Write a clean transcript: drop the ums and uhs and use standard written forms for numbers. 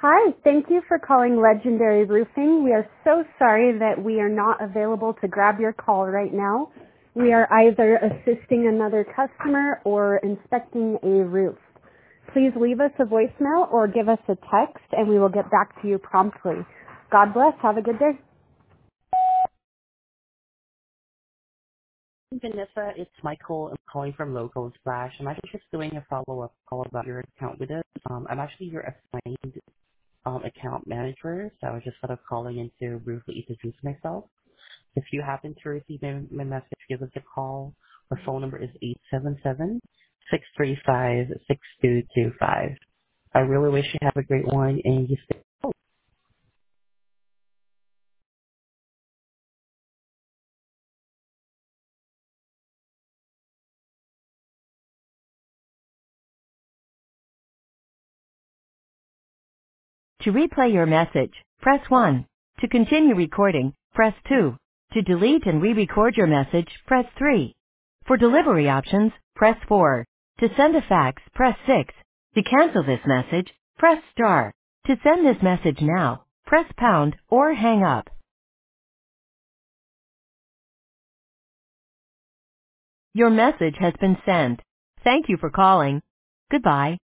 Hi, thank you for calling Legendary Roofing. We are so sorry that we are not available to grab your call right now. We are either assisting another customer or inspecting a roof. Please leave us a voicemail or give us a text and we will get back to you promptly. God bless. Have a good day. Vanessa, it's Michael. I'm calling from Local Splash. I'm actually just doing a follow-up call about your account with us. I'm actually your assigned account manager, so I was just sort of calling in to briefly introduce myself. If you happen to receive my message, give us a call. Our phone number is 877-635-6225. I really wish you have a great one and you stay. To replay your message, press 1. To continue recording, press 2. To delete and re-record your message, press 3. For delivery options, press 4. To send a fax, press 6. To cancel this message, press star. To send this message now, press pound or hang up. Your message has been sent. Thank you for calling. Goodbye.